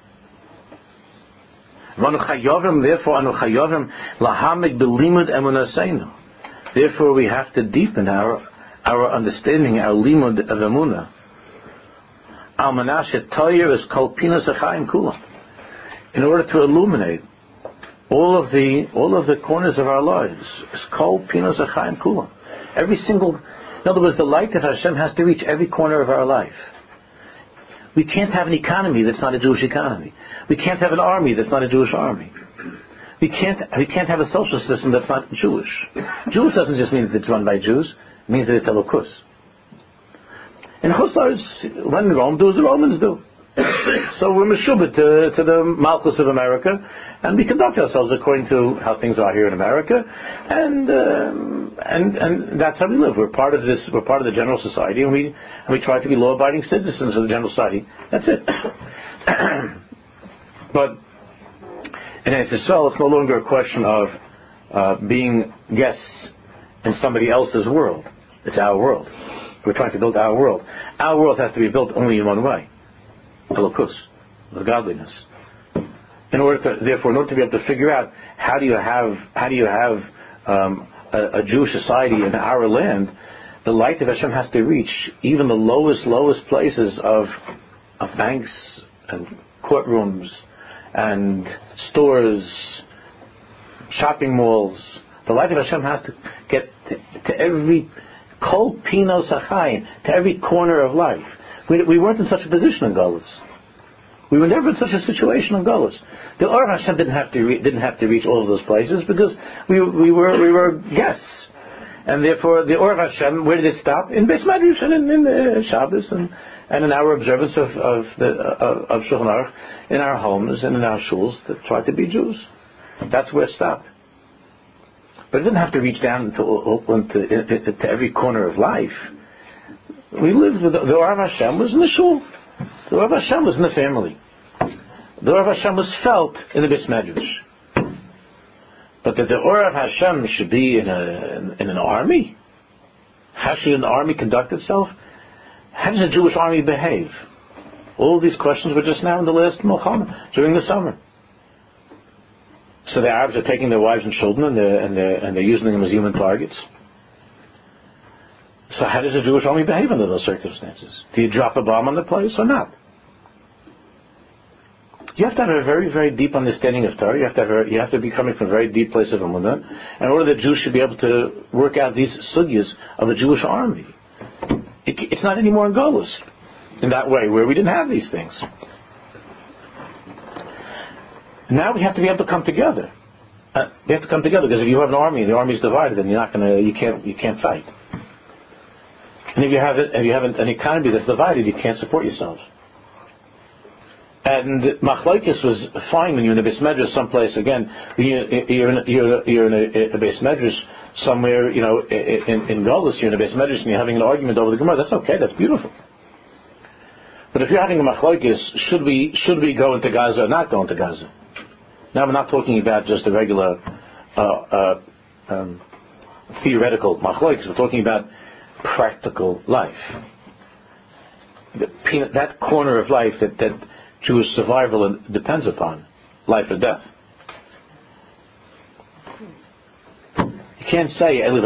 S1: Therefore, anu chayovim lahamik belimud emunaseinu. Therefore, we have to deepen our our understanding, our limud of emunah. Al manashe Torah is kol pinas achayim kula. In order to illuminate all of the all of the corners of our lives, is kol pinas achayim kula. Every single, in other words, the light of Hashem has to reach every corner of our life. We can't have an economy that's not a Jewish economy. We can't have an army that's not a Jewish army. We can't we can't have a social system that's not Jewish. Jewish doesn't just mean that it's run by Jews. It means that it's Elokus. In Chutz, when Rome do as the Romans do. So we're meshubed to, to the Malchus of America, and we conduct ourselves according to how things are here in America, and um, and and that's how we live. We're part of this. We're part of the general society, and we and we try to be law-abiding citizens of the general society. That's it. But in Eretz Yisrael, it's no longer a question of uh, being guests in somebody else's world. It's our world. We're trying to build our world. Our world has to be built only in one way. Elokus, with godliness. In order to, therefore, in order to be able to figure out how do you have how do you have um, a, a Jewish society in our land, the light of Hashem has to reach even the lowest, lowest places of of banks and courtrooms and stores, shopping malls. The light of Hashem has to get to, to every kol pinos achayim, to every corner of life. We, we weren't in such a position in Golus. We were never in such a situation in Golus. The Or of Hashem didn't have to re, didn't have to reach all of those places because we we were we were guests, and therefore the Or of Hashem, where did it stop? In Beis Medrash and in, in the Shabbos and, and in our observance of of the of, of Shulchan Aruch, in our homes and in our shuls that try to be Jews. That's where it stopped. But it didn't have to reach down to to, to every corner of life. We lived with the, the Or of Hashem was in the shul. The Or of Hashem was in the family. The Or of Hashem was felt in the Beis Medrash. But that the Or of Hashem should be in a in, in an army? How should an army conduct itself? How does a Jewish army behave? All of these questions were just now in the last Milchama during the summer. So the Arabs are taking their wives and children and they're, and they're, and they're using them as human targets. So how does a Jewish army behave under those circumstances? Do you drop a bomb on the place or not? You have to have a very, very deep understanding of Torah. You have to have a, you have to be coming from a very deep place of Emunah, in order that Jews should be able to work out these sugyas of a Jewish army. It, it's not anymore in Golus in that way, where we didn't have these things. Now we have to be able to come together. Uh, we have to come together because if you have an army and the army is divided, then you're not going to, you can't, you can't fight. And if you have it, if you have an economy that's divided, you can't support yourselves. And Machlokes was fine when you're in a Beis Medrash someplace. Again, you're, you're in, you're, you're in a, a Beis Medrash somewhere, you know, in, in Golus, you're in a Beis Medrash and you're having an argument over the Gemara. That's okay. That's beautiful. But if you're having a Machlokes, should we should we go into Gaza or not go into Gaza? Now we're not talking about just a regular uh, uh, um, theoretical Machlokes. We're talking about practical life. The, that corner of life that, that Jewish survival depends upon, life or death. You can't say, you're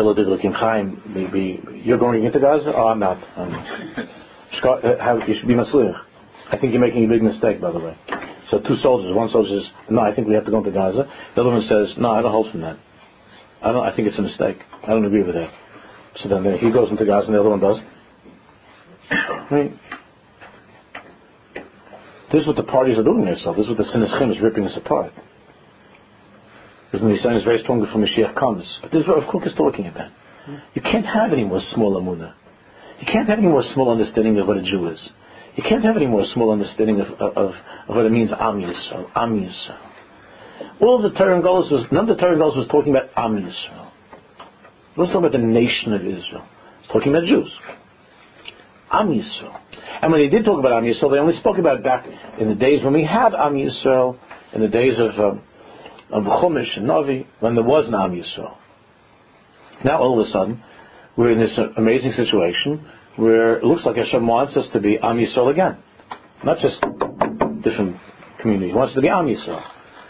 S1: going into Gaza? Oh, I'm not. I'm, you should be Matzliach. I think you're making a big mistake, by the way. So two soldiers, one soldier says, no, I think we have to go into Gaza. The other one says, no, I don't hold from that. I don't. I think it's a mistake. I don't agree with that. So then he goes into Gaza and the other one does. I mean, this is what the parties are doing themselves. This is what the Sinas Chim is ripping us apart. Because the Nisayon is very strong before Mashiach comes. But this is what Rav Kook is talking about. You can't have any more small Amunah. You can't have any more small understanding of what a Jew is. You can't have any more small understanding of, of, of what it means Am Yisrael. Am Yisrael. All of the Torah and Golus was, none of the Torah and Golus was talking about Am Yisrael. It wasn't talking about the nation of Israel. It was talking about Jews. Am Yisrael. And when they did talk about Am Yisrael, they only spoke about back in the days when we had Am Yisrael, in the days of um, of Chumash and Navi, when there was an Am Yisrael. Now all of a sudden, we're in this amazing situation where it looks like Hashem wants us to be Am Yisrael again. Not just different communities. He wants us to be Am Yisrael.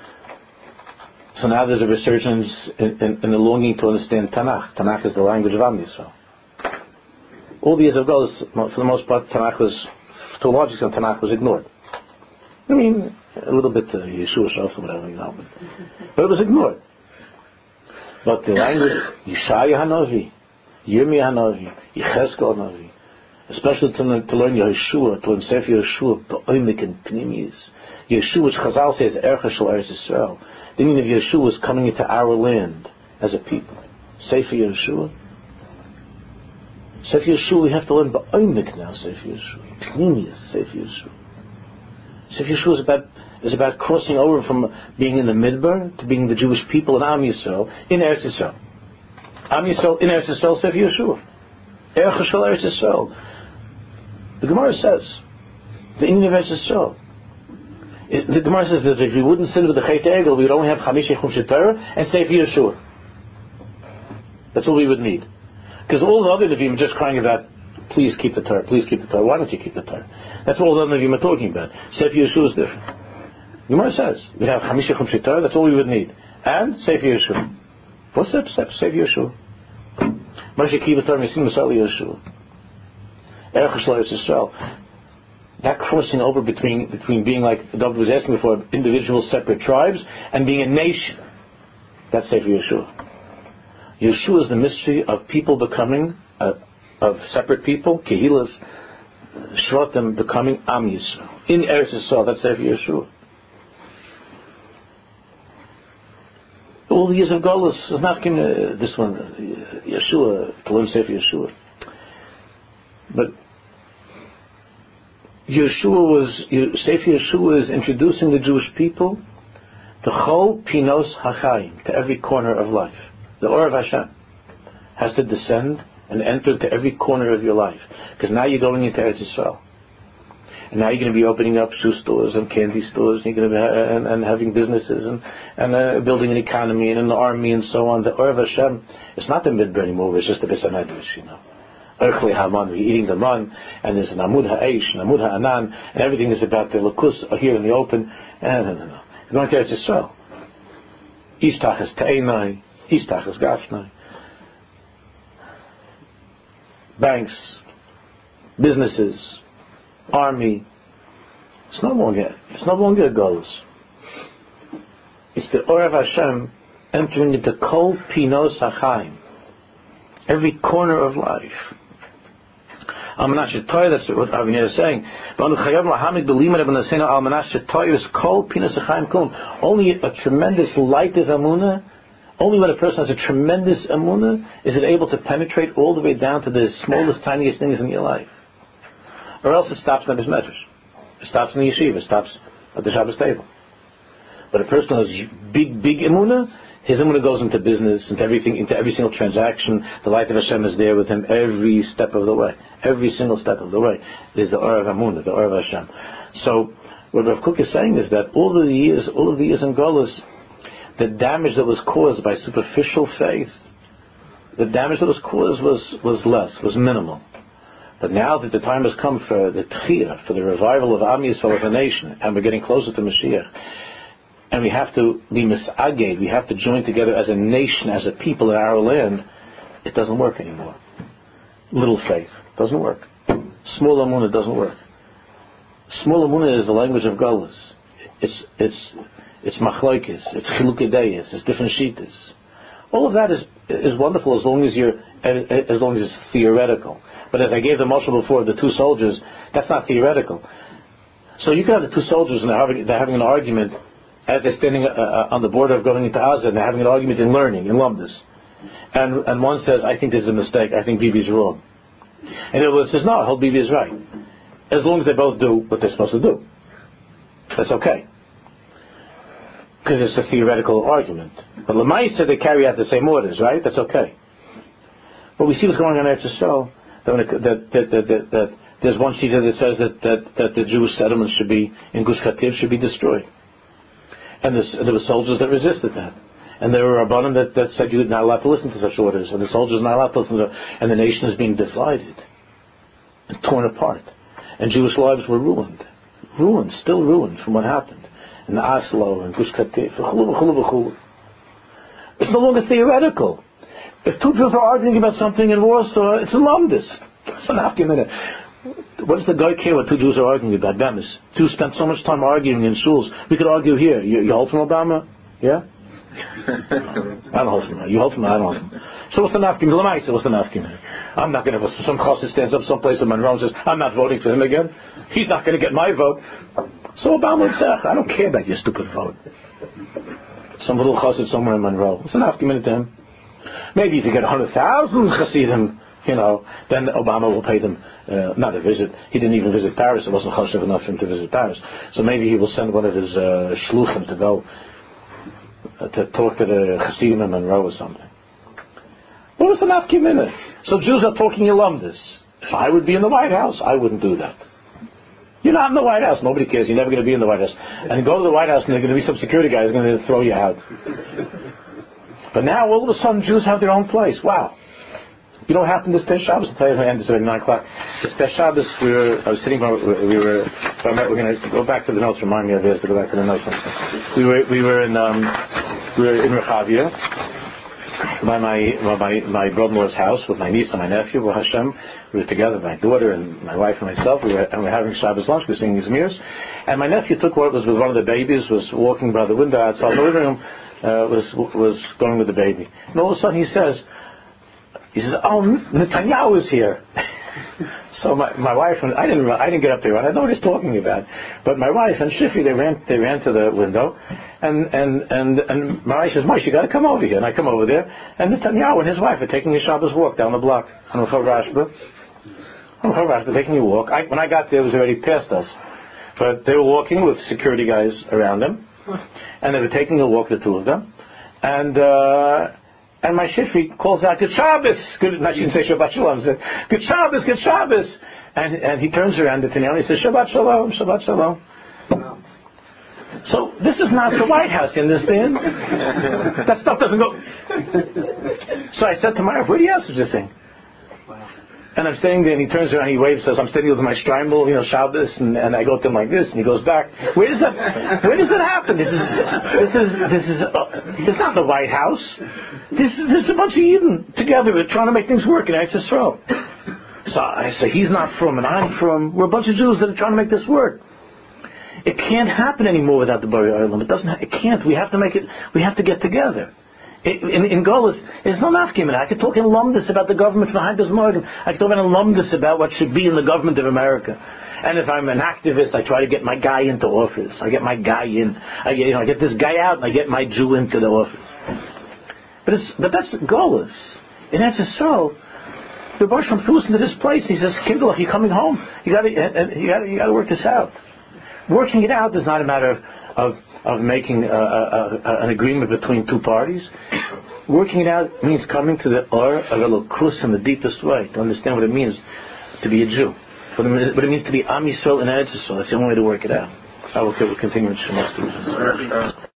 S1: So now there's a resurgence in, in, in the longing to understand Tanakh. Tanakh is the language of Am Yisrael. All the years of Golus, for the most part, Tanakh was, to a large extent, Tanakh was ignored. I mean, a little bit uh, Yeshua Shaf or whatever, you know, but, but it was ignored. But the language, Yeshaya Hanavi, Yirmiyah Hanavi, Yechezkel Hanavi, especially to, to learn Yeshua, to learn Sefer Yeshua, Ba'oimik and Pnimis. Yeshua, which Chazal says, Ercha Shel Eretz Yisrael. The meaning of Yeshua is coming into our land as a people. Sefer Yeshua. Sefer Yeshua, we have to learn Ba'oimik now, Sefer Yeshua. Pnimis, Sefer Yeshua. Sefer Yeshua is about, is about crossing over from being in the Midbar to being the Jewish people in Am Yisrael, in Eretz Yisrael. Am Yisrael, in Eretz Yisrael, Sefer Yeshua. Ercha Shel Eretz Yisrael. The Gemara says, the Indian of Eretz Yisrael. It, the Gemara says that if we wouldn't sin with the Chet Egel, we would only have Chamish Yechum Shetorah and Sefer Yeshua. That's all we would need. Because all the other Nevi'im are just crying about, please keep the Torah, please keep the Torah. Why don't you keep the Torah? That's all the other Nevi'im are talking about. Sefer Yeshua is different. The Gemara says, we'd have Chamish Yechum Shetorah, that's all we would need. And Sefer Yeshua. What's that? Sefer Yeshua. Moshe Kiva Torah Mesim Masali Yeshua. Erech Shel Eretz Yisrael. That crossing over between between being, like David was asking before, individual separate tribes and being a nation. That's Sefer Yeshua. Yeshua is the mystery of people becoming, uh, of separate people, Kehilas, Shvatim becoming Am Yisrael. In Eretz Yisrael, that's Sefer Yeshua. All the years of Golus is not going to, this one, uh, Yeshua, to learn Sefer Yeshua. But Yeshua was, Sefer Yeshua is introducing the Jewish people to Chol Pinos HaChaim, to every corner of life. The Or of Hashem has to descend and enter to every corner of your life. Because now you're going into Eretz Yisrael. And now you're going to be opening up shoe stores and candy stores, and you're going to be ha- and, and having businesses and, and uh, building an economy and an army and so on. The Or of Hashem, it's not the Midbar anymore, it's just the Beis HaMedrash, you know. Erchli Haman, we're eating the man, and there's an Amud Ha'esh, an Amud Ha'anan, and everything is about the Lakus here in the open. And no, no, no. You're going to Eretz Yisrael. Ishtach is Te'enai, Ishtach is Gafnai. Banks, businesses, army. It's no longer, it's no longer a Golus. It's the Or of Hashem entering into Kol Pinos HaChaim, every corner of life. Almanash Shetoy, that's what Avnei is saying. Only a tremendous light of Amunah, only when a person has a tremendous Amunah is it able to penetrate all the way down to the smallest, tiniest things in your life. Or else it stops in the Medrash. It stops in the yeshiva. It stops at the Shabbos table. But a person who has big, big Amunah, his Amunah goes into business, into everything, into every single transaction. The light of Hashem is there with him every step of the way. Every single step of the way is the Or of Amunah, the Or of Hashem. So, what Rav Kook is saying is that all of the years, all of the years in Golus, the damage that was caused by superficial faith, the damage that was caused was, was less, was minimal. But now that the time has come for the Tchiyah, for the revival of Am Yisrael as a nation, and we're getting closer to Mashiach, and we have to be misaged, we have to join together as a nation, as a people in our land, it doesn't work anymore. Little faith doesn't work. Small Amunah doesn't work. Small Amunah is the language of Golus. It's it's it's machloikis, it's chilukei deyos, it's different shittas. All of that is is wonderful as long as you're as long as it's theoretical. But as I gave the mashal before, the two soldiers, that's not theoretical. So you can have the two soldiers and they're having, they're having an argument, as they're standing uh, uh, on the border of going into Gaza and they're having an argument in learning, in Lumdus. And and one says, I think this is a mistake, I think Bibi's wrong. And the other one says, no, I hope Bibi is right. As long as they both do what they're supposed to do. That's okay. Because it's a theoretical argument. But Lamaisa, they carry out the same orders, right? That's okay. But we see what's going on in Eretz Yisrael, that, that, that, that, that, that there's one sheet that says that, that, that the Jewish settlements should be, in Gush Katif, should be destroyed. And, this, and there were soldiers that resisted that. And there were Rabbanim that, that said you're not allowed to listen to such orders, and the soldiers are not allowed to listen to them, and the nation is being divided and torn apart. And Jewish lives were ruined. Ruined, still ruined from what happened. In Oslo and Gush Katif. It's no longer theoretical. If two Jews are arguing about something in Warsaw, it's a lumdus. It's an argument. What does the guy care what two Jews are arguing about? Bemis. Jews spent so much time arguing in schools. We could argue here. You, you hold from Obama? Yeah? I don't hold from him. You hold from him? I don't hold from him. So what's the nafkim? Lamaisa, what's the nafkim? I'm not going to, some chassid stands up someplace in Monroe and says, I'm not voting for him again. He's not going to get my vote. So Obama would say, I don't care about your stupid vote. Some little chassid somewhere in Monroe. What's the nafkim to him? Maybe if you get one hundred thousand chassidim, you know, then Obama will pay them, uh, not a visit. He didn't even visit Paris. It wasn't chashiv enough for him to visit Paris. So maybe he will send one of his uh, shluchim to go uh, to talk to the chassidim in Monroe or something. What was the nafki minute? So Jews are talking alumnus. If I would be in the White House, I wouldn't do that. You're not in the White House. Nobody cares. You're never going to be in the White House. And go to the White House and there's going to be some security guy who's going to throw you out. But now all of a sudden Jews have their own place. Wow. You know what happened this Pei Shabbos? I'll tell you when it ended at nine o'clock. This Pei Shabbos, we were, I was sitting, we were, we're going to go back to the notes, remind me of this, to go back to the notes. We were, we were in, um, we were in Rehavia, by my, my, my brother-in-law's house with my niece and my nephew, Baruch Hashem. We were together, my daughter and my wife and myself. We were, and we were having Shabbos lunch, we were singing Zmiros. And my nephew took what was with one of the babies, was walking by the window outside the living room, uh, was, was going with the baby. And all of a sudden he says, He says, "Oh, Netanyahu is here." So my my wife and I didn't I didn't get up there. I didn't know what he's talking about. But my wife and Shifi they ran they ran to the window, and and and and my wife says, "Moshe, you got to come over here." And I come over there, and Netanyahu and his wife are taking a Shabbos walk down the block on Rachel Rashba. On Rachel Rashba, taking a walk. I, when I got there, it was already past us, but they were walking with security guys around them, and they were taking a walk, the two of them, and. Uh, And my Shifi calls out, "Good Shabbos!" Good, I shouldn't say Shabbat Shalom. Said, "Good Shabbos, good Shabbos!" And and he turns around to Netanyahu and he says, "Shabbat Shalom, Shabbat Shalom." So this is not the White House, you understand? That stuff doesn't go. So I said to my wife, "Where do you have such a thing?" And I'm standing there, and he turns around, he waves, says, "I'm standing with my Streimel, you know, Shabbos," and, and I go to him like this, and he goes back. Where does that? Where does that happen? This is, this is, this is. Uh, this is not the White House. This, this is a bunch of Eden together. We're trying to make things work in Eretz Yisrael. So I say, he's not from, and I'm from. We're a bunch of Jews that are trying to make this work. It can't happen anymore without the Borei Olam. It doesn't. It can't. We have to make it. We have to get together. In, in Golis, there's no nafkim. I could talk in lumdus about the government for Haggis Morgan. I could talk in lumdus about what should be in the government of America. And if I'm an activist, I try to get my guy into office. I get my guy in. I get, you know, I get this guy out, and I get my Jew into the office. But it's, but that's Golis. In Eretz Yisrael, the Baruch Shem threw us into this place. He says, "Kindle, if you're coming home, you got to, you got to, you got to work this out." Working it out is not a matter of of, of making a, a, a, an agreement between two parties. Working it out means coming to the Or of Elokus in the deepest way, to understand what it means to be a Jew, what it means to be Am Yisrael in Eretz Yisrael. That's the only way to work it out. I will continue with Shemos.